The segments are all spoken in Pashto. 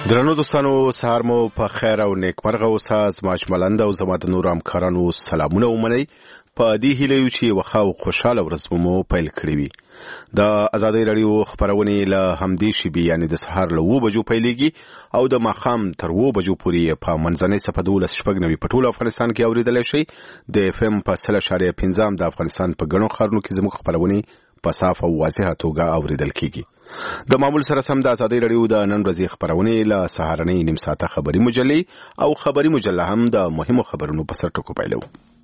درنو دوستانو سهار مو په خیر او نیکمرغه اوسه. زما اجملند او زما د نور همکارانو سلامونه ومنئ. په دې هیله یو چې وخا او خوشاله ورځ مو پیل کړی وي. د آزادۍ رادیو خبرونه له همدې شیبي یعنی د سهار له 9 بجو پیلېږي او د ماښام تر 2 بجو پورې په منځنۍ صفه 12 په ټول افغانستان کې اوریدل شي. د اف ام په 3.15 د افغانستان په ګڼو ښارونو کې زموږ خبرونه په صاف او واضحه توګه اوریدل کیږي. د معمول سره سم د آزادۍ رادیو د نن ورځې خبرونه له سهارنۍ نیم ساعته خبري مجلې او خبري مجله هم د مهمو خبرونو په سر ټکو پیلو.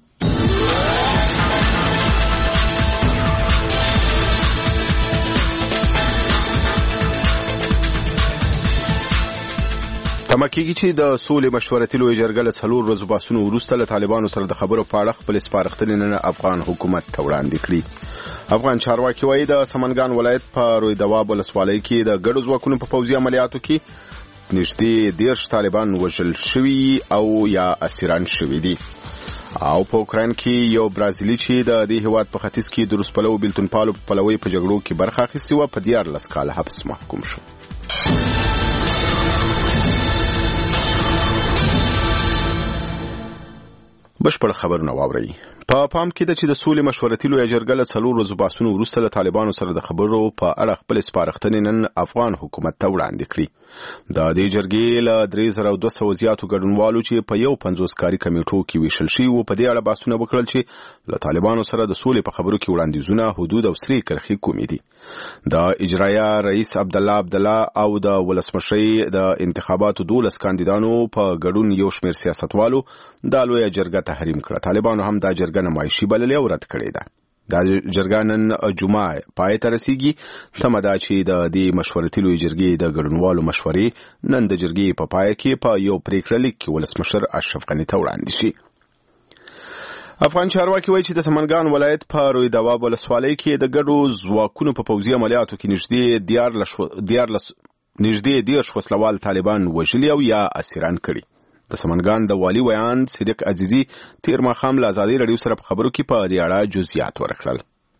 تمکیږي چې د سولې مشورتي لوی جرګه له 4 ورځو باسونو وروسته له طالبانو سره د خبرو په اړه خپل سپارښتنې نن افغان حکومت ته وړاندې کړي. افغان چارواکي وایي د سمنګان ولایت په روی دواب ولسوالۍ کې د ګډو ځواکونو په پوځي عملیاتو کې نږدې 10 طالبان وژل شوي او یا اسیران شوي دي. او په اوکراین کې یو برازیلی چې د دې هیواد په ختیځ کې د روسپلو بیلتون پالو په پلوي په جګړو کې برخه اخیستې و په 14 کال حبس محکوم شو. بشپړ خبرونه واورئ. په پام کې ده چې د سولې مشورتي لوی جرګه له 4 ورځو باسونو وروسته له طالبانو سره د خبرو په اړه خپل سپارښتنې نن افغان حکومت ته وړاندې کړي. د دې جرګې له 3200 زیاتو ګډونوالو چې په 50 کاري کمیټو کې ویشل شي و په دې اړه باسونه وکړل چې له طالبانو سره د سولې په خبرو کې وړاندیزونه حدود او سری کرخي کومې دي. د اجرایه رئیس عبدالله او د ولسمشر د انتخاباتو 12 کاندیدانو په ګډون یو شمېر سیاستوالو د لوی جرګه تحریم کړه. طالبانو هم د جرګه نمایشي بللې او رد کړې ده. د جرګه نن جمعه پای ته رسیږي. تمه ده چې د دې مشورتي لوی جرګې د ګډونوالو مشورې نن د جرګې په پای کې په یو پریکړه لیک کې ولسمشر اشرف غني ته وړاندې شي. افغان چارواکي وایي چې د سمنګان ولایت په روی دواب ولسوالۍ کې د ګډو ځواکونو په پوځي عملیاتو کې نږدې 10 وسلوال طالبان وژلي او یا اسیران کړي. د سمنګان د والی ویان صدیق عزیزی تیر ماښام له آزادۍ رادیو سره په خبرو کې په دې اړه جزئیات ورکړل.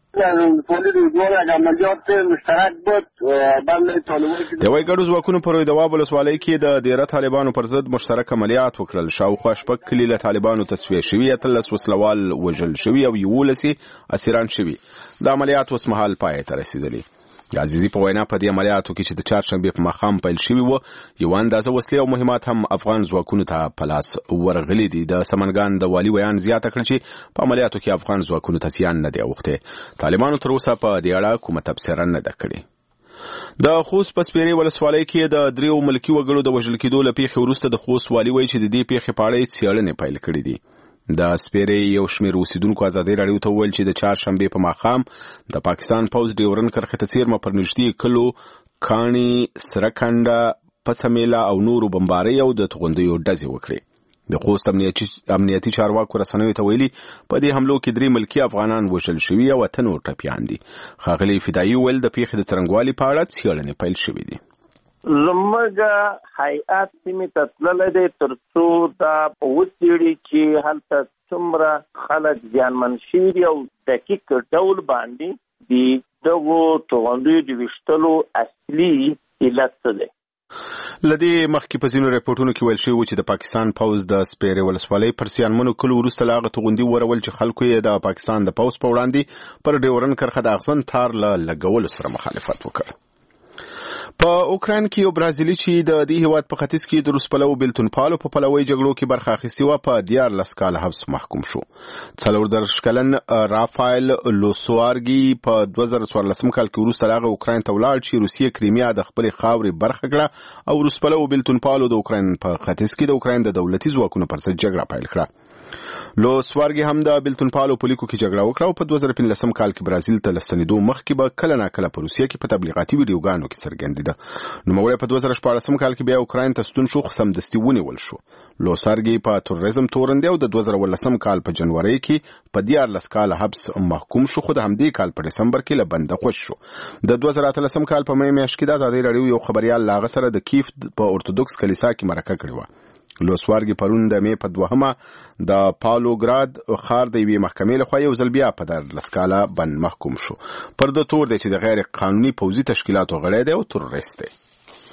د وای ګډو ځواکونو په روی دواب ولسوالۍ کې د ډیره طالبانو پر ضد مشترک عملیات وکړل. شاوخوا شپږ کلي له طالبانو تصفیه شوي، 13 وسلوال وژل شوي او 11 اسیران شوي. د عملیات اوس مهال پای ته رسیدلی. د عزیزی په وینا په دې عملیاتو کې چې د چهارشنبه په ماښام پیل شوي و یو اندازه وسلې او مهمات هم افغان ځواکونو ته په لاس ورغلي دي. د سمنګان د والی ویان زیاته کړ چې په عملیاتو کې افغان ځواکونو ته زیان نه دی اوښتی. طالبانو تر اوسه په دې اړه کومه تبصره نه ده کړې. د خوست په سپیرې ولسوالۍ کې د 3 ملکي وګړو د وژل کېدو له پیښې وروسته د خوست والي وایي چې د دې پیښې په اړه څېړنې پیل کړې دي. د سپیرې یو شمېر اوسیدونکو آزادۍ رادیو ته وویل چې د چهارشنبې په ماښام د پاکستان پوځ ډیورن کرښې ته څیرمه پر نږدې کلو کاڼي، سره کنډه، پڅمیله او نورو بمبارۍ او د توغندیو ډزې وکړې. د خوست امنیتي چارواکو رسنیو ته ویلي په دې حملو کې 3 ملکي افغانان وژل شوي او 8 نور ټپیان دي. ښاغلي فدایي ویل د پیښې د څرنګوالي په اړه څېړنې پیل شوې دي. زموږ هیئات سیمې ته تللی دی تر څو دا وڅېړي چې هلته څومره خلک زیانمن شوي دي او دقیق ډول باندې د دغو توغندیو د ویشتلو اصلي علت څه دی. له دې مخکې په ځینو ریپورټونو کې ویل شوي و چې د پاکستان پوځ د سپیرې ولسوالۍ پر زیانمنو کلو وروسته له هغه توغندي ورول چې خلکو یې د پاکستان د پوځ په وړاندې پر ډیورن کرښه د اغزن تار له لګولو سره مخالفت وکړ. په اوکراین کې یو برازیلی چې د دې هیواد په ختیځ کې د روسپلو بیلتون پالو په پلوي جګړو کې برخه اخیستې و په 14 کال حبس محکوم شو. 34 کلن رافایل لوسوارګي په 2014 کال کې وروسته هغه اوکراین ته ولاړ چې روسیه کریمیا د خپل خاورې برخه کړه او روسپلو بیلتون پالو د اوکراین په ختیځ کې د اوکراین د دولتي ځواکونو پر ضد جګړه پیل کړه. لوسوارګي هم د بیلتون پالو په لیکو کې جګړه وکړه او په 2015 کال کې برازیل ته لستنېدو مخکې به کله ناکله په روسیه کې په تبلیغاتي ویډیوګانو کې څرګندېده. نوموړی په 2014 کال کې بیا اوکراین ته ستون شو خو سمدستي ونیول شو. لوسوارګي په تروریزم تورن دی او د 2018 کال په جنوري کې په 14 کال حبس محکوم شو خو د همدې کال په دسمبر کې له بنده خوش شو. د 2018 کال په مې میاشت کې د آزادۍ رادیو یو خبريال لاغه سره د کیف په اورتودوکس کلیسا کې مرکه کړې و. لوسوارګي پرون د مې په 2 د پالوګراد ښار د یوې محکمې لخوا یو ځل بیا په 14 کاله بند محکوم شو. پر د تور دی چې د غیر قانوني پوځي تشکیلاتو غړی دی او تروریست دی.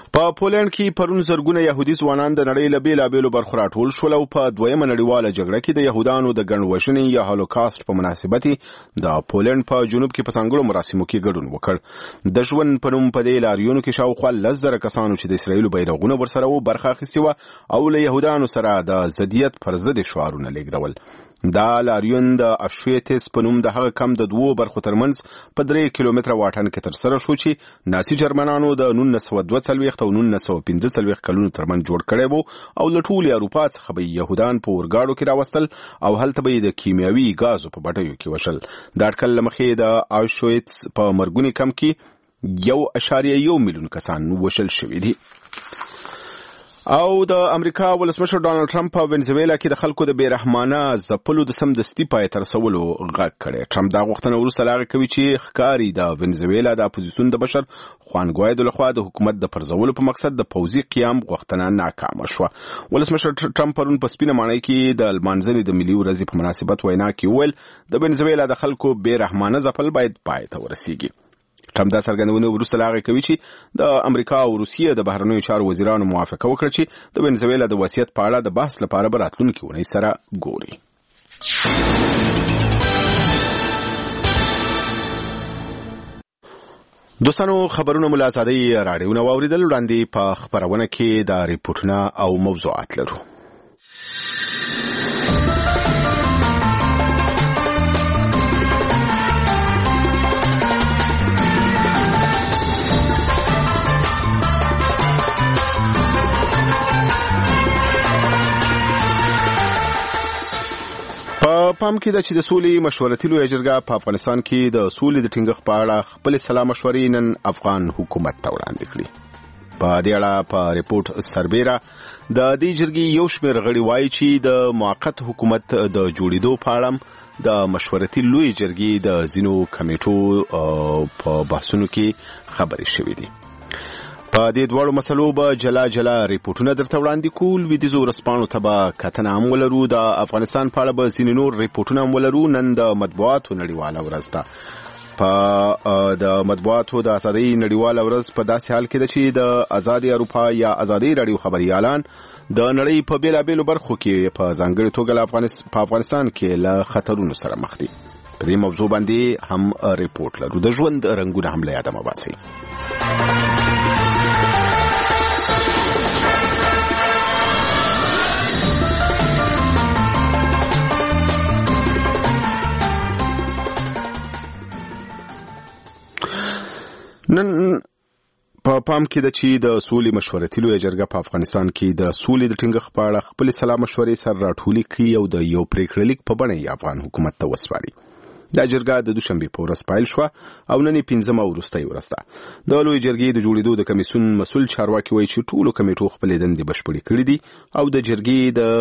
په پولند کې پرون زرګونه يهودي ځوانان د نړۍ له بیلابېلو برخو راټول شول او په دویمه نړیواله جګړه کې د يهودانو د ګڼوژنې یا هولوکاست په مناسبت د پولند په جنوب کې په ځانګړو مراسمو کې ګډون وکړ. د ژوند په نوم په دې لاریونو کې شاوخوا 10,000 کسانو چې د اسرایلو بیرغونه ورسره وو برخه اخیستې وه او له يهودانو سره د ضدیت پر ضد شعارونه لیږدول. دا لاریون د اشویتس په نوم د هغه کم د دوو برخو ترمنځ په 3 کیلومتره واټن کې ترسره شو چې نازي جرمنانو د 1942 او 1945 کلونو ترمنځ جوړ کړی وو او له ټولې اروپا څخه به يهودان په اورګاډو کې راوستل او هلته به د کیمیاوي غازو په بټیو کې وشل. د اټکل له مخې د اشویتس په مرګونی کم کې 1.1 میلیون کسان وشل شوي دي. او د امریکا ولسمشر ډانلډ ټرمپ په وینزویلا کې د خلکو د بیرحمانه ځپلو د سمدستي پای ته رسولو غږ کړی. ټرمپ دا غوښتنه وروسته له هغه کوي چې ښکاري د وینزویلا د اپوزیسیون د بشر خوان ګوایدو لخوا د حکومت د پرځولو په مقصد د پوځي قیام غوښتنه ناکامه شوه. ولسمشر ټرمپ پرون په سپینه ماڼۍ کې د لمانځنې د ملي ورځې په مناسبت وینا کې وویل د وینزویلا د خلکو بیرحمانه ځپل باید پای ته ورسیږي. ټرمپ دا څرګندونه وروسته له هغې کوي چې د امریکا او روسیې د بهرنیو چارو وزیرانو موافقه وکړه چې د وینزویلا د وضعیت په اړه د بحث لپاره به راتلونکې اونۍ سره ګوري. دوستانو خبرونه مو له ازادۍ راډیو نه واورېدل. وړاندې په خپرونه کې د ریپورټونه او موضوعات لرو. پام کې ده چې د سولې مشورتي لویه جرګه په افغانستان کې د سولې د ټینګښت په اړه خپل سلا مشورې نن افغان حکومت ته وړاندې کړي. په دې اړه په ریپورت سربیره د دې جرګې یو شمېر غړي وایي چې د موقت حکومت د جوړېدو په اړه د مشورتي لویه جرګې د ځینو کمیټو په بحثونو کې خبرې شوې دي. په دې دواړو مسلو به جلا جلا ریپورټونه درته وړاندې کول. ویدیزو ورسپاڼو ته به کتنه هم ولرو. د افغانستان په اړه به ځینې نور ریپورټونه هم ولرو. نن د مطبوعاتو نړیواله ورځ ده. په د مطبوعاتو د ازادۍ نړیواله ورځ په داسې حال کې ده چې د ازادي اروپا یا ازادۍ راډیو خبريالان د نړۍ په بیلابېلو برخو کې په ځانګړې توګه په افغانستان کې له خطرونو سره مخ دي. په دې موضوع باندې هم ریپورټ لرو. د ژوند رنګونه هم له یاده مه باسئ. نن په پام کې ده چې د سولې مشورتي لویه جرګه په افغانستان کې د سولې د ټینګښت په اړه خپل سلا مشورې سره راټولې کړي او د یو پریکړه لیک په بڼه یې افغان حکومت ته وسپاري. دا جرګه د دوشنبې په ورځ پیل شوه او نن یې 15مه وروستۍ ورځ ده. د لویې جرګې د جوړېدو د کمیسیون مسؤل چارواکي وایي چې ټولو کمیټو خپلې دندې بشپړې کړې دي او د جرګې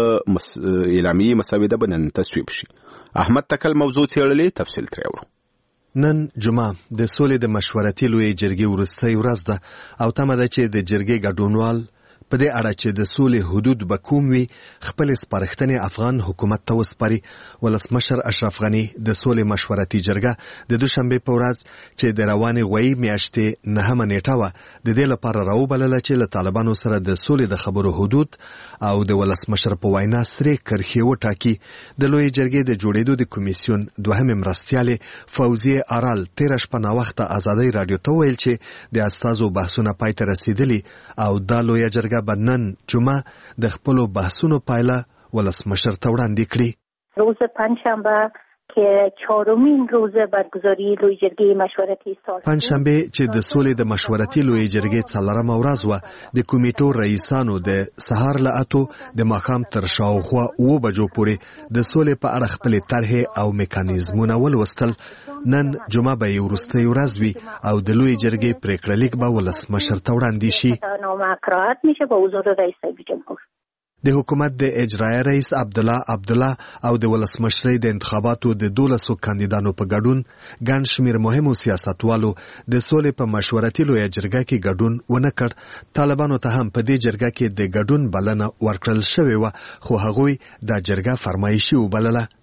د اعلامیې مسودې به نن تصویب شي. احمد تکل موضوع څېړلې، تفصیل ترې اورو. نن جمعه د سولې د مشورتي لویې جرګې وروستۍ ورځ ده او تمه ده چې د جرګې ګډونوال په دې اړه چې د سولې حدود به کوم وي خپل سپارښتنې افغان حکومت ته وسپاري. ولسمشر اشرف غني د سولې مشورتي جرګه د دوشنبې په ورځ چې د روانې غوي میاشتې 9مه نیټه وه د دې لپاره راوبلله چې له طالبانو سره د سولې د خبرو حدود او د ولسمشر په وینا سرې کرښې وټاکي. د لویې جرګې د جوړېدو د کمیسیون دوهمې مرستیالې فوزیه ارال 13 شپه ناوخته ازادۍ راډیو ته ویل چې د استازو بحثونه پای ته رسیدلي او دا لویه جرګه بنن جمعه د خپل بحثونو پایله ولسمشر ته وړاندې کړي. روز پنجشنبه که چهارمین روز برگزاری لویې جرګې مشورتي پنجشنبه چې د سولې د مشورتي لویې جرګې 4مه ورځ وه د کمیټو رئیسانو د سهار له 8 د ماښام تر شاوخوا 9 بجو پورې د سولې په اړه خپل طرحې او میکانیزمونه ولوستل. نن جمعه به وروستۍ ورځ وي او د لویې جرګې پریکړه لیک به ولسمشر ته وړاندې شي. نامه قرائت میشه به حضور رئیس جمهور. د حکومت د اجرایه رئیس عبدالله او د ولسمشرۍ د انتخاباتو د 12 کاندیدانو په ګډون ګڼ شمېر مهمو سیاستوالو د سولې په مشورتي لویه جرګه کې ګډون ونه کړ. طالبانو ته هم په دې جرګه کې د ګډون بلنه ورکړل شوې وه خو هغوی دا جرګه فرمایشي وبلله.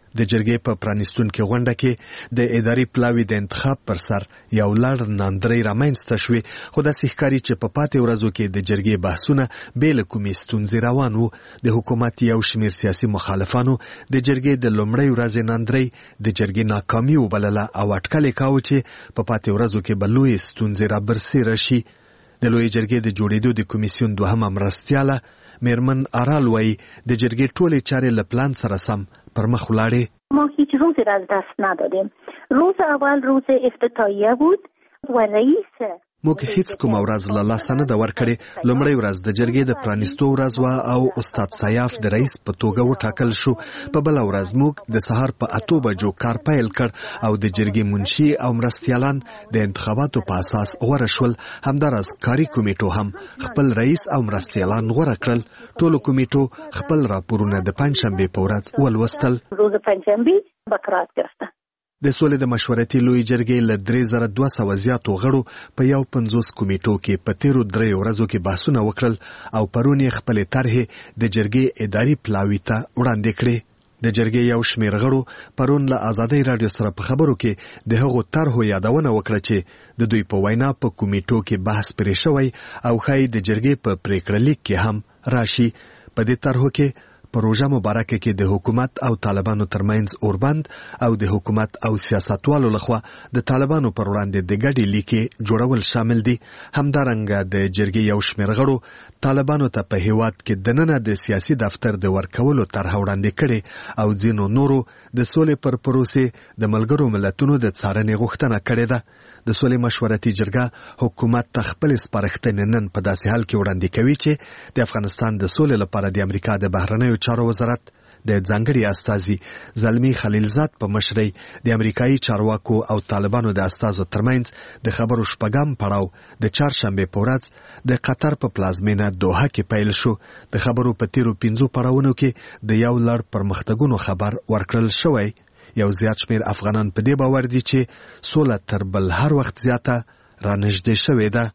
د جرګې په پرانیستونکې غونډه کې د اداري پلاوي د انتخاب پر سر یو لړ ناندرۍ رامنځته شوې، خو داسې ښکاري چې په پاتې ورځو کې د جرګې بحثونه بې له کومې ستونزې روان وو. د حکومت یو شمېر سیاسي مخالفانو د جرګې د لومړۍ ورځې ناندرۍ د جرګې ناکامي وبلله او اټکل یې کاوه چې په پاتې ورځو کې به لویې ستونزې رابرسېره شي. د لویې جرګې د جوړېدو د کمیسیون دوهمه مرستیاله میرمن آرال وایي د جرګې ټولې چارې له پلان سره سم پر مخ ولاړې. ما هیچ روزی را از دست ندادیم. روز اول روز افتتاحیه بود و رئیس موږ هیڅ کومه ورځ له لاسه نه ده ورکړې. لومړۍ ورځ د جرګې د پرانیستو ورځ وه او استاد سیاف د رئیس په توګه وټاکل شو. په بله ورځ موږ د سهار په 8 بجو کار پیل کړ او د جرګې منشي او مرستیالان د انتخاباتو په اساس غوره شول. همداراز کاري کمیټو هم خپل رئیس او مرستیالان غوره کړل. ټولو کمیټو خپل راپورونه د پنجشنبې په ورځ ولوستل. روز پنجشنبه بقرات گرفته. د سولې د مشورتي لوی جرګې له 3200 زیاتو غړو په 50 کمیټو کې په تیرو 3 ورځو کې بحثونه وکړل او پرون یې خپلې طرحې د جرګې اداري پلاوي ته وړاندې کړې. د جرګې یو شمېر غړو پرون له آزادۍ راډیو سره په خبرو کې د هغو طرحو یادونه وکړه چې د دوی په وینا په کمیټو کې بحث پرې شوی او ښایي د جرګې په پریکړه لیک کې هم راشي. په دې طرحو کې پروژه مبارکه کې د حکومت او طالبانو ترمنځ اوربند او د حکومت او سیاستوالو لخوا د طالبانو پر وړاندې د ګډې لیکې جوړول شامل دي. همدارنګه د جرګې یو شمېر غړو طالبانو ته په هیواد کې دننه د سیاسي دفتر د ورکولو طرح وړاندې کړې او ځینو نورو د سولې پر پروسې د ملګرو ملتونو د څارنې غوښتنه کړې ده. د سولې مشورتي جرګه حکومت ته خپل سپارښتنې نن په داسې حال کې وړاندې کوي چې د افغانستان د سولې لپاره د امریکا د بهرنیو چارو وزارت د ځانګړي استازي زلمی خلیلزاد په مشرۍ د امریکایي چارواکو او طالبانو د استازو ترمنځ د خبرو شپږم پړاو د چهارشنبې په ورځ د قطر په پلازمینه دوحه کې پیل شو. د خبرو په تیرو 5 پړاوونو کې د یو لړ پرمختګونو خبر ورکړل شوی. یو زیات شمېر افغانان په دې باور دي چې سوله تر بل هر وخت زیاته رانږدې شوې ده.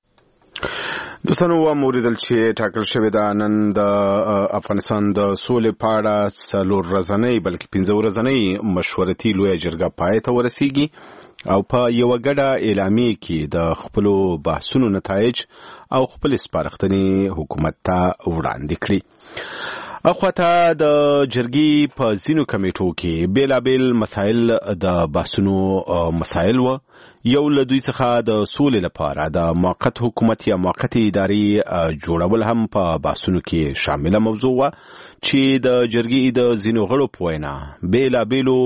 دوستانو واوریدل چې ټاکل شوې ده نن د افغانستان د سولې په اړه 4 ورځنۍ بلکې 15 ورځنۍ مشورتي لویه جرګه پای ته ورسیږي او په یو ګډه اعلامیه کې د خپل بحثونو نتایج او خپل سپارښتنې حکومت ته وړاندې کړي. اخواته د جرګې په ځینو کمیټو کې بیلابیل مسایل د بحثونو مسایل و. یو له دوی څخه د سولې لپاره د موقت حکومت یا موقت اداري جوړول هم په بحثونو کې شامله موضوع و چې د جرګې د ځینو غړو په وینا بیلابیلو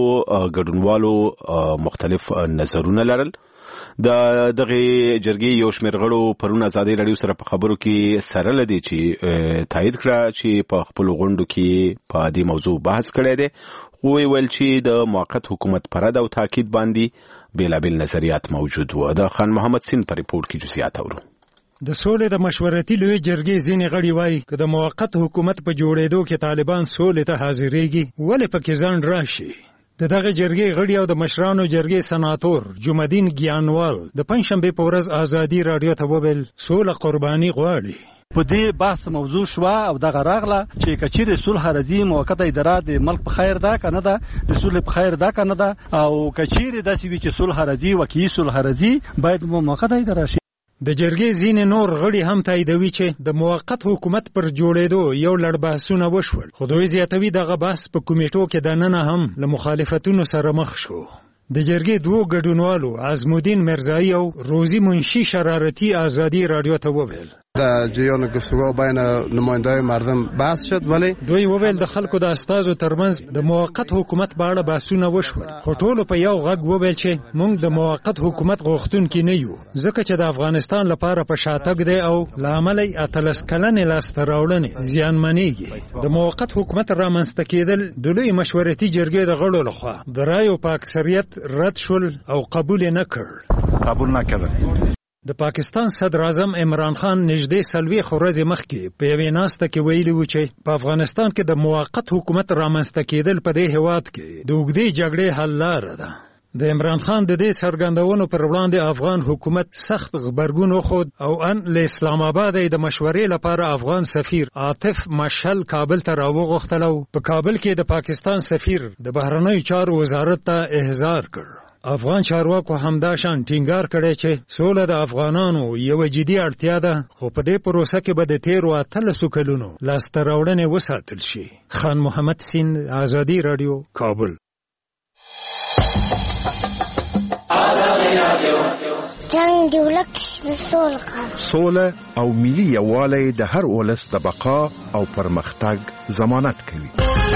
ګډونوالو مختلف نظرونه لرل. د دغه جرګې یو شمېر غړو پرون آزادۍ راډیو سره په خبرو کې سره لدی چې تایید کړه چې په خپل غونډو کې په دې موضوع بحث کړی دی. خو ویل چې د موقت حکومت پر د تاکید باندې بیلابیل نظریات موجود و. د خان محمد سین په ریپورت کې جزئیات اورو. د سولې د مشورتي لوی جرګې ځینې غړي وایي که د موقت حکومت په جوړېدو کې طالبان سولې ته حاضرېږي ولې پکې ځان راشي. د دغه جرګې غړي او د مشرانو جرګې سناتور جمعدین ګیانوال د پنجشنبې په ورځ آزادي راډیو ته وویل سوله قرباني غواړي. په دې بحث موضوع شوه او دغه راغله چې کچېرې صلح راځي موقته اداره د ملک په خیر ده که نه ده د صلح په خیر ده که نه ده او کچېرې داسې وي چې صلح راځي واقعي صلح راځي باید موقته اداره شي. د جرګې ځینې نور غړي هم تاییدوي چې د موقت حکومت پر جوړېدو یو لړ بحثونه وشول خو دوی زیاتوي دغه بحث په کمیټو کې دننه هم له مخالفتونو سره مخ شو. د جرګې 2 ګډونوالو عزمالدین مرزایی او روزی منشی شرارتی آزادی راډیو ته وویل در جریان گفتگو بین نماینده‌های مردم بحث شد ولی دوی وویل د خلکو د استازو ترمنځ د موقت حکومت په اړه بحثونه وشول خو ټولو په یو غږ وویل چې موږ د موقت حکومت غوښتونکي نه یو ځکه چې د افغانستان لپاره په شاتګ دی او لامل یې 13 کلنې لاسته راوړنې زیانمنېږي. د موقت حکومت رامنځته کېدل د لوی مشورتي جرګې د غړو لخوا د رایو په اکثریت رد شول او قبول نکړل. د پاکستان صدر اعظم عمران خان نږدې 40 ورځې مخکې په یوې ناسته کې ویلي و چې په افغانستان کې د موقت حکومت رامنځته کېدل په دې هېواد کې د اوږدې جګړې حل لاره ده. د عمران خان د دې څرګندونو پر وړاندې افغان حکومت سخت غبرګون وښود او ان له اسلام آباد د مشورې لپاره افغان سفیر عاطف مشعل کابل ته راوغوښتل او په کابل کې د پاکستان سفیر د بهرنیو چارو وزارت ته احضار کړ. افغان چارواکو همدا شان ټینګار کړی چې سوله د افغانانو یو جدي اړتیا ده، خو په دې پروسه کې به د تیرو 13 کلونو لاسته راوړنې وساتل شي. خان محمد سین، آزادي رادیو، کابل. جنگ دی ولک سوله او ملي یووالی د هر ولس د بقا او پرمختګ ضمانت کوي.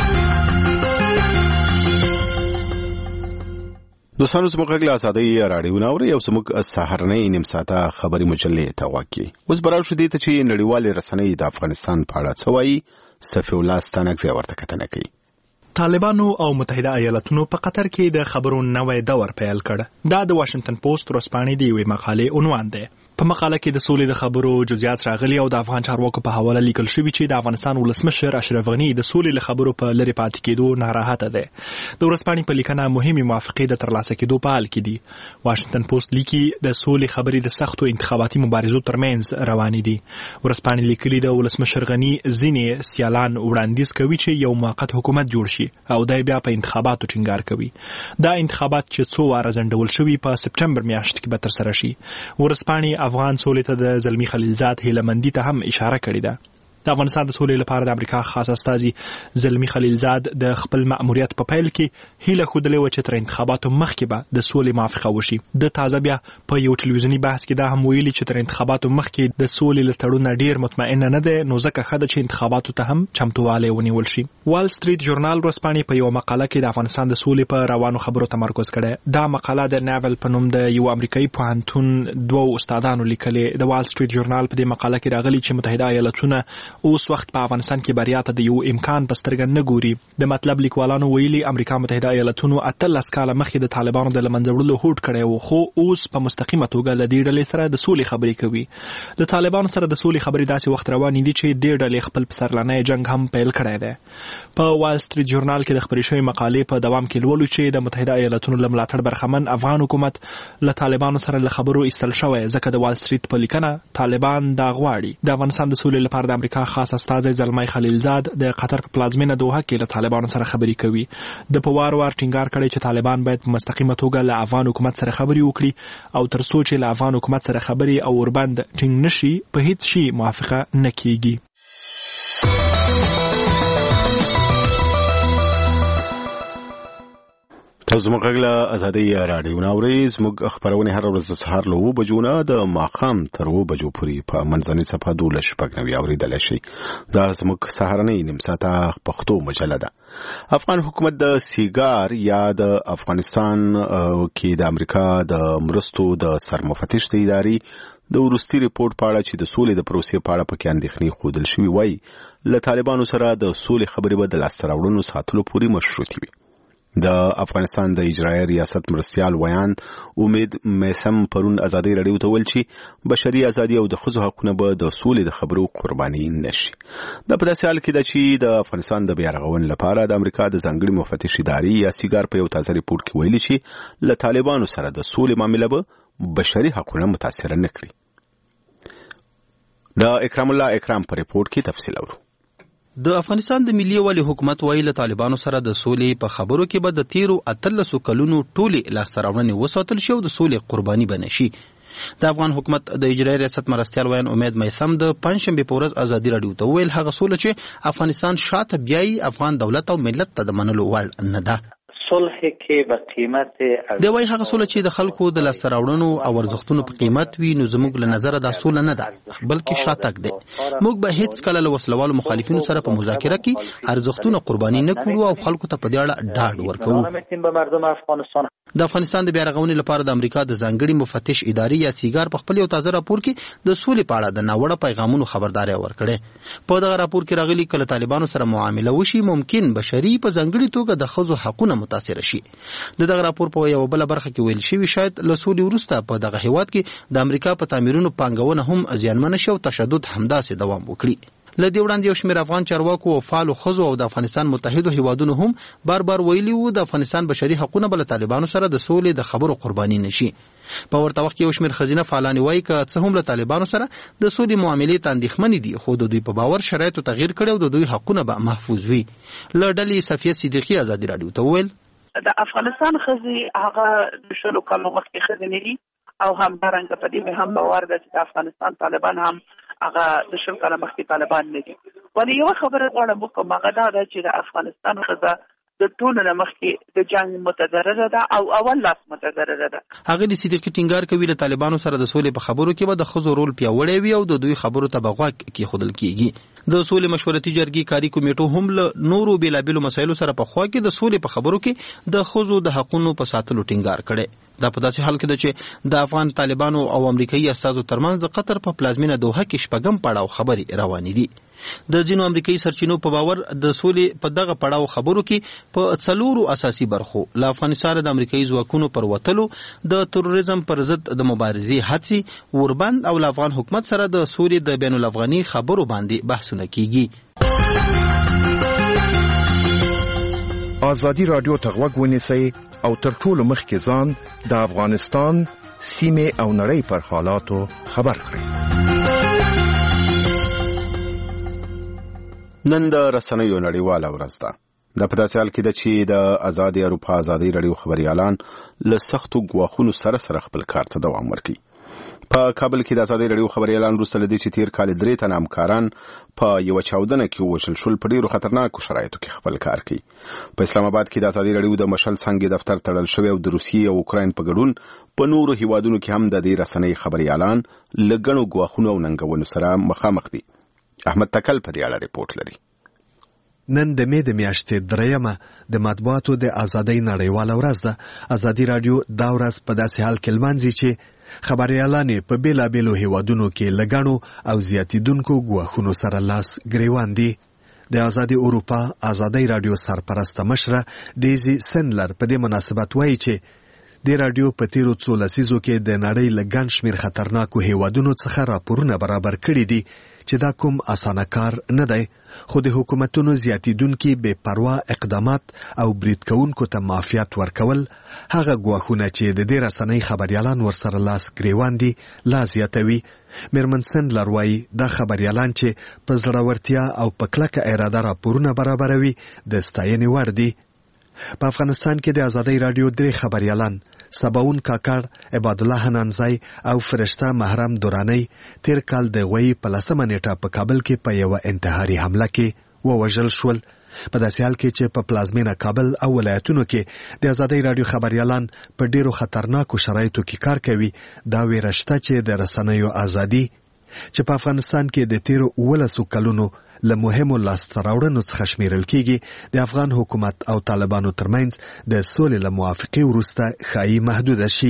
دوستانو زموږ غږ له آزادۍ راډیو نه اورئ او زموږ سهارنۍ نیم ساعته خبري مجلې ته واقع. اوس به راشو دې ته چې نړیوالې رسنۍ د افغانستان په اړه څه وایي. صفي الله ستانکزی ورته کتنه کوي. طالبانو او متحده ایالاتونو په قطر کې د خبرو نوې دور پیل کړ. دا د واشنگټن پوسټ ورځپاڼې دی یوې مقالې عنوان دی. په مقاله کې د سولې د خبرو جزئیات راغلي او د افغان چارواکو په حواله لیکل شوی چې د افغانستان ولسمشر اشرف غنی د سولې له خبرو په لری پاتې کېدو ناراحته دی. د ورځپاڼې په لیکنه مهمه موافقه د ترلاسه کېدو په حال کې دي. واشنگټن پوسټ لیکي د سولې خبرې د سختو انتخاباتي مبارزو ترمنځ روانې دي. ورځپاڼې لیکلي د ولسمشر غنی ځینې سیالان وړاندیز کوي چې یو موقت حکومت جوړ شي او دای بیا په انتخاباتو ټینګار کوي. دا انتخابات چې څو واره ځنډول شوي په سپټمبر میاشت کې به ترسره شي. ورځپاڼې افغان سولې ته د زلمی خلیلزاد هیلمندي ته هم اشاره کړې ده. د افغانستان د سولې لپاره د امریکا خاص استازي زلمی خلیلزاد د خپل مأموریت په پیل کې هیله خوده لوي چې تر انتخاباتو مخکې به د سولې موافقه وشي. د تازه بیا په یو ټلویزیونی بحث کې دا هم ویلي چې تر انتخاباتو مخکې د سولې له تړون ډیر مطمئن نه ده، نو ځکه خده چې انتخاباتو ته هم چمتووالی ونیول شي. وال سټریټ ژورنال ورځپاڼې په یو مقاله کې د افغانستان د سولې په روانو خبرو تمرکز کړی. دا مقاله د ناول په نوم د یو امریکایي پوهنتون دوه استادانو لیکلې. د وال سټریټ ژورنال په دې مقاله کې راغلي چې متحده ایالاتونه اوس وخت په افغانستان کې بریا ته د یو امکان په سترګه نه ګوري. د مطلب لیکوالانو ویلي امریکا متحده ایالاتونو 18 کاله مخکې د طالبانو د لمنځه وړلو هوډ کړی و، خو اوس په مستقیمه توګه له دې ډلې سره د سولې خبرې کوي. د طالبانو سره د سولې خبرې داسې وخت روانې دي چې دې ډلې خپل پسرلانی جنگ هم پیل کړی دی. په وال سټریټ ژورنال کې د خبرې شوې مقالې په دوام کې لولو چې د متحده ایالاتونو له ملاتړ برخمن افغان حکومت له طالبانو سره له خبرو ایستل شوی، ځکه د وال سټریټ په لیکنه طالبان دا غواړي. د افغانستان د سولې لپاره د امریکا خاص استازی زلمی خلیلزاد د قطر په پلازمینه دوحه کې له طالبانو سره خبرې کوي. د په وار وار ټینګار کړی چې طالبان باید په مستقیمه توګه له افغان حکومت سره خبرې وکړي او تر څو چې له افغان حکومت سره خبرې او وربند ټینګ نشي په هیڅ شي موافقه نه کیږي. تاسو زموږ غږ له آزادۍ راډیو نه اورئ. زموږ خپرونې هره ورځ د سهار له 9 بجو نه د ماښام تر 9 بجو پورې په منځنۍ صفحه 12 اورېدلی شئ. دا زموږ سهارنۍ نیم ساعته پښتو مجله ده. افغان حکومت د سیګار یا د افغانستان کې د امریکا د مرستو د سرمفتش د ادارې د وروستي ریپورت په اړه چې د سولې د پروسې په اړه پکې اندېښنې ښودل شوي وایي له طالبانو سره د سولې خبرې به د لاسته راوړنو ساتلو پورې مشروطې وي. د افغانستان د اجرایي ریاست مرستیال ویان امید میسم پرون آزادۍ راډیو ته ویل چې بشري ازادي او د ښځو حقونه به د سولې د خبرو قرباني نشي. دا په داسې حال کې ده چې د افغانستان د بیا رغونې لپاره د امریکا د ځانګړي مفتش ادارې یا سیګار په یو تازه ریپورت کې ویلي چې له طالبانو سره د سولې معامله به بشري حقونه متاثره نه کړي. د اکرام الله اکرام په ریپورت کې تفصیل اورو. د افغانستان د ملي یووالي حکومت وایي له طالبانو سره د سولې په خبرو کې به د تیرو 18 کلونو ټولې لاسته راوړنې وساتل شي او د سولې قرباني به نشي. د افغان حکومت د اجرایي ریاست مرستیال ویان امید میثم د پنځشنبې په ورځ آزادي راډیو ته ویل هغه سوله چې افغانستان شاته بیایي افغان دولت او ملت ته د منلو وړ نه ده. صلح کې به قیمت دی وایي هغه سوله چې د خلکو د لاسته راوړنو او ارزښتونو په قیمت وي نو زموږ له نظره دا سوله نه ده بلکې شاتګ دی. موږ به هیڅ کله له وسلوالو مخالفینو سره په مذاکره کې ارزښتونه قرباني نه کړو او خلکو ته په دې اړه ډاډ ورکوو. د افغانستان د بیا رغونې لپاره د امریکا د ځانګړي مفتش ادارې یا سیګار په خپل یو تازه راپور کې د سولې په اړه د ناوړه پیغامونو خبرداري ورکړې. په دغه راپور کې راغلي کله طالبانو سره معامله وشي ممکن بشري په ځانګړي توګه د ښځو حقونه متاثر شي. دغه راپور په یو بل برخه کې ویل شوی شاید له سولې وروسته په دغه هیواد کې د امریکا په تعمیرونو پانګونه هم زیانمن شي او تشدد همداسې دوام وکړي. لدې وړاندې یو شمېر افغان چارواکو او فعالو ښځو او د افغانستان متحدو هیوادونو هم بار بار ویلي وو د افغانستان بشري حقونه به له طالبانو سره د سولې د خبرو قرباني نشي. په ورته وخت کې یو شمېر ښځینه فعالان وایي که څه هم له طالبانو سره د سولې معاملې ته اندېښمنې دي، خو د دوی په باور شرایطو تغییر کړي او د دوی حقونه به محفوظ وي. له ډلې صفیه صدیقي ازادي راډیو ته وویل د افغانستان ښځې هغه د شلو کالو مخکې ښځې نه دي او همدارنګه په دې مې هم باور ده چې د افغانستان طالبان هم هغه د شل کاله مخکې طالبان نه دي. ولې یوه خبره غواړم وکړم، هغه دا ده چې د افغانستان ښځه د ټولو نه مخکې د جنګ متضرره ده او اول لاس متضرره ده. هغه صدیقي ټینګار کوي له طالبانو سره د سولې په خبرو کې به د ښځو رول پیاوړی وي او د دوی خبرو ته به غوږ کېښودل کېږي. د سولې مشورتي جرګې کاري کمیټو هم له نورو بېلابېلو مسایلو سره په خوا کې د سولې په خبرو کې د ښځو د حقونو په ساتلو ټینګار کړی. دا په داسې حال کې ده چې د افغان طالبانو او امریکایي استازو ترمنځ د قطر په پلازمینه دوحه کې شپږم پړاو خبرې روانې دي. د ځینو امریکایي سرچینو په باور د سولې په دغه پړاو خبرو کې په 4 اساسي برخو له افغانستان د امریکایي ځواکونو پر وتلو، د تروریزم پر ضد د مبارزې هڅې، وربند او له افغان حکومت سره د سولې د بین الافغاني خبرو باندې بحثونه کیږي. ازادي راډیو ته غوږ ونیسئ او تر ټولو مخکې ځان د افغانستان سیمې او نړۍ پر حالاتو خبر کړئ. نن د رسنیو نړیواله ورځ ده. د په داسې حال کې ده چې د ازادي اروپا ازادي راډیو خبريالان له سختو ګواښونو سره خپل کار ته دوام ورکوي. په کابل کې د ازادي راډیو خبريالان وروسته له دې چې تیر کال 3 تنه همکاران په یو چاودنه کې وشل شول په ډیرو خطرناکو شرایطو کې خپل کار کوي. په اسلام آباد کې د ازادي راډیو د مشل څنګه دفتر تړل شوی او د روسیې او اوکراین په ګډون په نورو هیوادونو کې هم د دې رسنۍ خبريالان لګڼو ګواښونو او ننګونو سره مخامخ دي. احمد تکل په دې اړه ریپورت لري. نن د مې د میاشتې 3 د مطبوعاتو د ازادۍ نړیواله ورځ ده. ازادي راډیو دا ورځ په داسې حال کې لمانځي چې خبريالان په بیلابېلو هیوادونو کې لګڼو او زیاتیدونکو ګواښونو سره لاس ګریوان دي. د ازادي اروپا ازادۍ راډیو سرپرسته مشره دیزی سنلر په دې مناسبت وایي چې د راډیو په تیرو 2 لسیزو کې د نړۍ له ګڼ شمېر خطرناکو هیوادونو څخه راپورونه برابر کړي دي چې دا کوم اسانه کار نه دی، خو د حکومتونو زیاتیدونکي بې پروا اقدامات او برید کوونکو ته معافیت ورکول هغه ګواښونه چې د دې رسنۍ خبريالان ورسره لاس ګریوان دي لا زیاتوي. میرمن سندلر وایي دا خبريالان چې په زړورتیا او په کلکه اراده راپورونه برابروي د ستاینې وړ دي. په افغانستان کې د ازادۍ راډیو 3 خبريالان سباون کاکړ، عباد الله حنانزای او فرشته محرم دورانی تیر کال د غوی په 10 نیټه په کابل کې په یو انتحاري حمله کې ووژل شول. په داسې حال کې چې په پلازمینه کابل او ولایتونو کې د ازادۍ راډیو خبريالان په ډیرو خطرناکو شرایطو کې کار کوي، دا ویرشته چې د رسنیو ازادي چې په افغانستان کې د تیرو 19 کلونو له مهمو لاسته راوړنو څخه شمیرل کېږي د افغان حکومت او طالبانو ترمنځ د سولې له موافقې وروسته ښایي محدوده شي.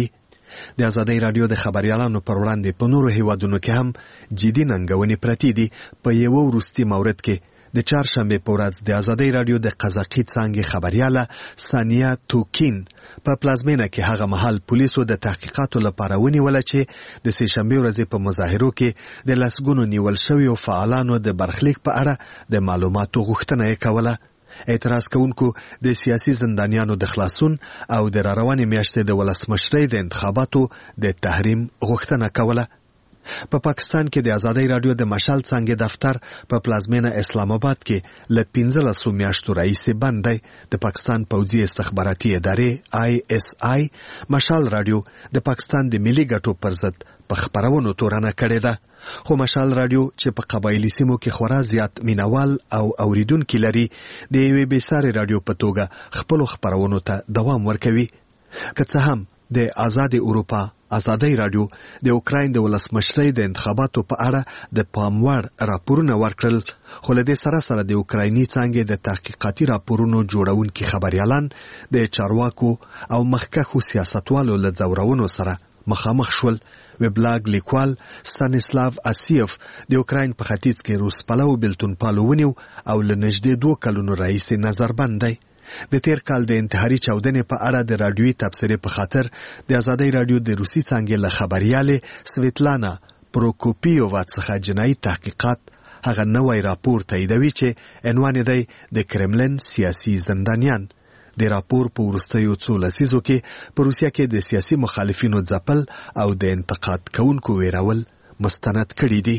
د ازادۍ راډیو د خبريالانو پر وړاندې په نورو هیوادونو کې هم جدي ننګونې پرتې دي. په یو وروستي مورد کې د چهارشنبه په ورځ د ازادۍ راډیو د قزاقي څانګې خبرياله ثانیه توکین په پلازمینه کې هغه مهال پولیسو د تحقیقاتو لپاره ونیول چې د سه شنبه ورځې په مظاهرو کې د لسګونو نیول شویو فعالانو د برخلیک په اړه د معلوماتو غوښتنه یې کوله. اعتراض کوونکو د سیاسي زندانیانو د خلاصون او د روانې میاشتې د ولسمشرۍ د انتخاباتو د تحریم غوښتنه کوله. په پاکستان کې د ازادۍ راډیو د مشال څنګه دفتر په پلازمینه اسلام آباد کې ل 15 میاشتو راهیسې بند دی. د پاکستان پوځي استخباراتي ادارې ISI مشال راډیو د پاکستان د ملي ګټو پر ضد په خبرونو تورنه کړې ده. خو مشال راډیو چې په قبایلی سیمو کې خورا زیات مینوال او اوریدونکو لري د یوې بېسارې راډیو په توګه خپل خبرونو ته دوام ورکوي. که څه هم د آزاد اروپا ازادۍ راډیو د اوکراین د ولسمشرۍ د انتخاباتو په اړه د پاموړ راپورونه ورکړل، خو له دې سره سره د اوکرایني څانګې د تحقیقاتي راپورونو جوړونکي خبريالان د چارواکو او مخکښو سیاستوالو له ځورونو سره مخامخ شول. وبلاګ لیکوال ستانیسلاو اسیف د اوکراین په ختیځ کې روس پلو بلتون پالو ونیو او له نږدې 2 کلونو راهیسې نظربند دی. د تیر کال د انتحاري چاودنې په اړه د راډیوي تبصرې په خاطر د ازادۍ راډیو د روسي څانګې له خبريالې سویتلانا پروکوپیووا څخه جنایي تحقیقات هغه نوی راپور تاییدوي چې عنوان یې دی د کرملن سیاسي زندانیان. د راپور په وروستیو څو لسیزو کې په روسیه کې د سیاسي مخالفینو ځپل او د انتقاد کوونکو ویرول مستند کړي دي.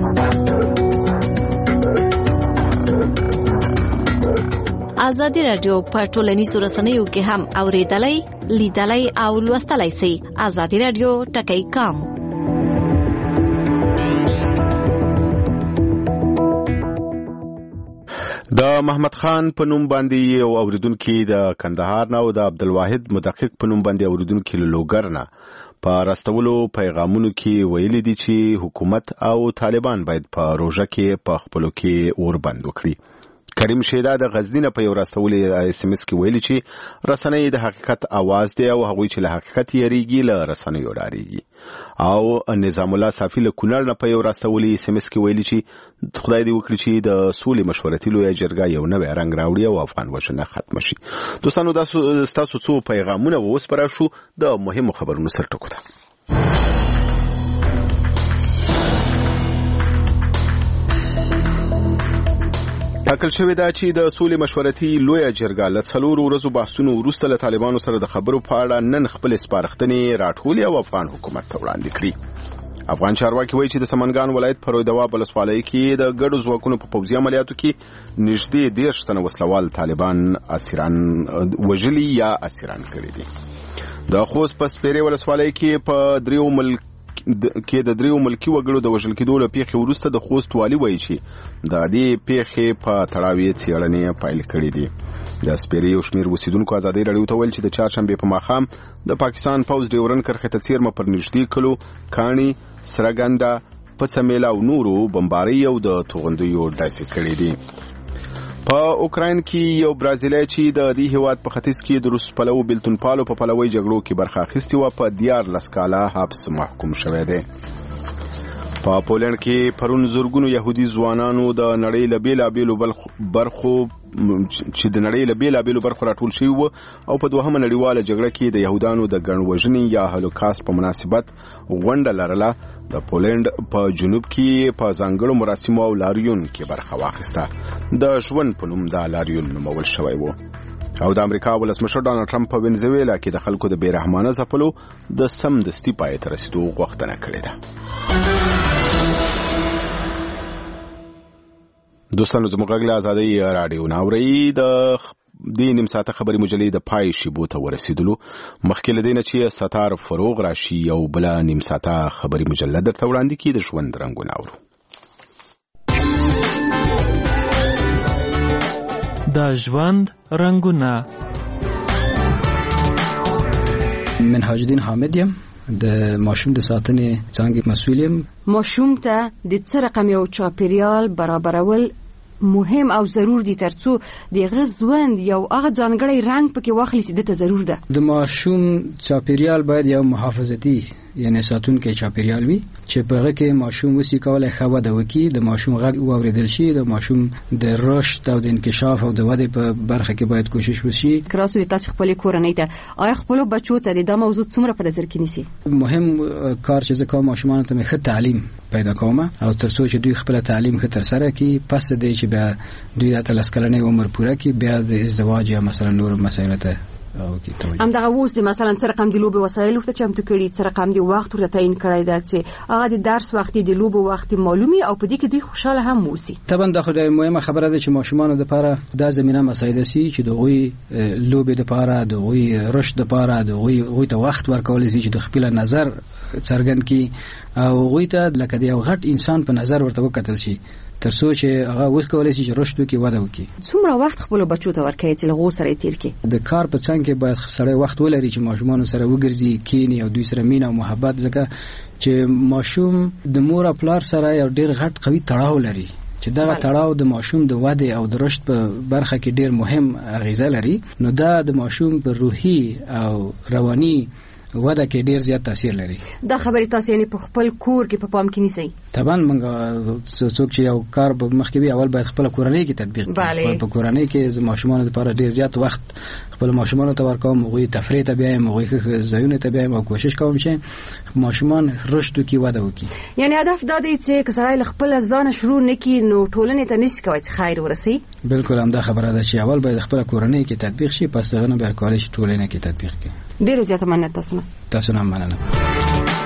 ازادي رادیو په ټولنیزو رسنیو کې هم اوریدلای، لیدلای او لوستلای شئ. ازادي رادیو ټکی کام. د محمد خان په نوم باندې یو اوریدونکو د کندهار نه او د عبدالواحد مدقق په نوم باندې اوریدونکو له لوګر نه په راستولو پیغامونو کې ویلي دي چې حکومت او طالبان باید په روژه کې په خپلو کې اور بند وکړي. کریم شیدا د غزنی نه په یو راستولې اس ام اس کې ویلي چې رسنۍ د حقیقت आवाज دی او هغوی چې له حقیقت یریږي له رسنیو ډاریږي. او نظام الله صافی له کونړ نه په یو راستولې اس ام اس کې ویلي چې خدای دې وکړي چې د سولې مشورتي لویه جرګه یو نوی رنګ راوړي او افغان وژنه ختم شي. دوستانو تاسو څو پیغامونه وسپاره شو د مهمو خبرونو سر ټکو ته. ټاکل شوې ده چې د سولې مشورتي لویه جرګه له 4 ورځو بحثونو وروسته له طالبانو سره د خبرو په اړه نن خپل سپارښتنې راټولې او افغان حکومت ته وړاندې کړي. افغان چارواکي وایي چې د سمنګان ولایت په رویدواب ولسوالۍ کې د ګډو ځواکونو په پوځي عملیاتو کې نږدې 13 تنه وسلوال طالبان اسیران وژلي یا اسیران کړي دي. د خوست په سپیرې ولسوالۍ کې په د دریو ملکی وګړو د وژل کېدو له پیښې وروسته د خوست والي وایي چې د دې پیښې په تړاو یې څېړنې پیل کړې دي. د سپیرې یو شمېر اوسېدونکو ازادۍ راډیو ته ویل چې د چهارشنبې په ماښام د پاکستان پوځ ډیورن کرښې ته څیرمه پر نږدې کلو کاڼي، سرګنده، پڅمیله او نورو بمبارۍ او د توغندیو ډزې کړې دي. په اوکراین کې یو برازیلی چې د دې هیواد په ختیځ کې د روس پلو بیلتون پالو په پلوي جګړو کې برخه اخیستې وه په 14 کاله حبس محکوم شوی دی. په پولند کې پرون زرګونو يهودي ځوانانو د نړۍ له بیلابېلو برخو چې د نړۍ له بیلابېلو برخو راټول شوي وو او په دوهمه نړیواله جګړه کې د يهودانو د ګڼوژنې یا هولوکاست په مناسبت غونډه لرله. د پولند په جنوب کې په ځانګړو مراسمو او لاریون کې برخه واخیسته. د ژوند په نوم دا لاریون نومول شوی و. او د امریکا ولسمشر ډانلډ ټرمپ په وینزویلا کې د خلکو د بیرحمانه ځپلو د سمدستي پای ته رسیدو غوښتنه کړې ده. دوستانو زموږ غږ له ازادۍ راډیو نه اورئ. د دې نیم ساعته خبري مجلې د پای شیبو ته ورسېدلو. مخکې له دې نه چې ستار فروغ راشي او بله نیم ساعته خبري مجله درته وړاندې کړي د ژوند رنګونه اورو. د ژوند رنګونه. منهاج الدین حامد یم، د ماشوم د ساتنې څانګې مسؤل یم. ماشوم ته د څه رقم یو چاپیریال برابرول مهم او ضرور دي ترڅو د غزوند یو هغه ځانګړی رنگ پکې واخلي چې د ضرور ده. د ماشوم چاپیریال باید یو محافظتي یعنی ساتونکي چاپیریال وي چې په هغه کې ماشوم وسی کولای خو د وکی د ماشوم غږ واوریدل شي. د ماشوم د رشد او د انکشاف او د وده په برخه کې باید کوشش وشي. کراسو تاسو خپل کورنۍ ته آیا خپل بچو ته د موضوع څومره په نظر کې نیسي؟ مهم کار چې زکه ماشومان ته ښه تعلیم پیدا کوم او ترڅو چې دوی خپل تعلیم ښه تر سره کړي، پس د چې بیا دوی د 13 کلنۍ عمر پوره کړي، بیا د ازدواج یا مثلا نور مسایل ته هم دغه اوس د مثلا څه رقم د لوبو وسایل ورته چمتو کړي، څه رقم د وخت ورته تعیین کړی دا چې هغه د درس وخت د لوبو وخت معلومي او په دې کې دوی خوشاله هم وسی. طبعا دا خو د مهمه خبره ده چې ماشومان د لپاره د زمينه مسایل سي چې دغوی لوبې د لپاره دغوی رشد د لپاره دغوی ته وخت ورکول شي چې د خپل نظر څرګند کی او غوی ته لکه د یو غټ انسان په نظر ورته وکتل شي ترڅو چې هغه وکولای شي چې رشد وکړي وده وکړي. څومره وخت خپل بچو ته ورکړي چې لغو سره تیر کړي؟ د کار په څنګ کې باید سړی وخت ولري چې ماشومان سره وګرځي، کینی او دوی سره مینه او محبت، ځکه چې ماشوم د مور او پلار سره یو ډیر غټ قوي تړاو لري چې دا تړاو د ماشوم د وده او د رشد په برخه کې ډیر مهم اغیزه لري. نو دا د ماشوم په روحي او رواني وده کې ډیر زیات تاثیر لري. دا خبرې تاسو یې په خپل کور کې په پام کې نیسئ؟ طبعا موږ څوک چې یو کار په مخ کې وي اول باید خپل کورنۍ کې تطبیق کړي. په کورنۍ کې د ماشومانو لپاره ډیر زیات وخت خپل ماشومان ته ورکوم، موږ تفریح ته بیایم، موږ ځایونه ته بیایم او کوشش کوم چې ماشومان رشد وکړي، وده وکړي. یعنی هدف دا دی چې کسړای خپل ځان شروع نکي نو ټولنې ته نشي کوي چې خیر ورسي. بالکل همدا خبره ده چې اول باید خپل کورنۍ کې تطبیق شي، پس هغه نه بیا کولای شي ټولنه کې تطبیق کړي. ډیره زیاته مننه تاسو نه. تاسو نه مننه.